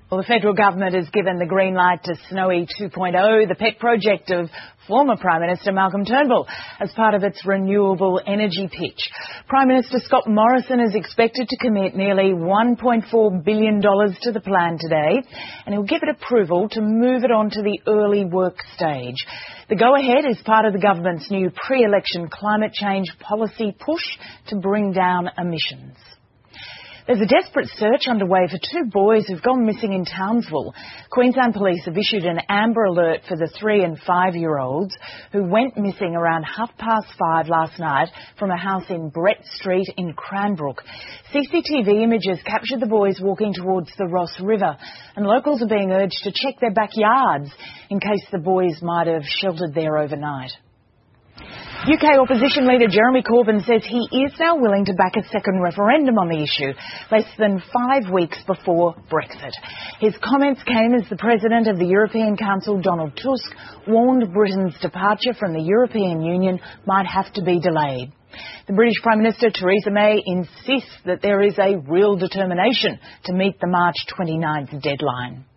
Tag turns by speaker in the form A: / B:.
A: Well, the federal government has given the green light to Snowy 2.0, the pet project of former Prime Minister Malcolm Turnbull, as part of its renewable energy pitch. Prime Minister Scott Morrison is expected to commit nearly $1.4 billion to the plan today, and he'll give it approval to move it on to the early work stage. The go-ahead is part of the government's new pre-election climate change policy push to bring down emissions. There's a desperate search underway for two boys who've gone missing in Townsville. Queensland Police have issued an Amber Alert for the 3- and 5-year-olds who went missing around 5:30 last night from a house in Brett Street in Cranbrook. CCTV images captured the boys walking towards the Ross River, and locals are being urged to check their backyards in case the boys might have sheltered there overnight. UK opposition leader Jeremy Corbyn says he is now willing to back a second referendum on the issue, less than 5 weeks before Brexit. His comments came as the President of the European Council, Donald Tusk, warned Britain's departure from the European Union might have to be delayed. The British Prime Minister Theresa May insists that there is a real determination to meet the March 29th deadline.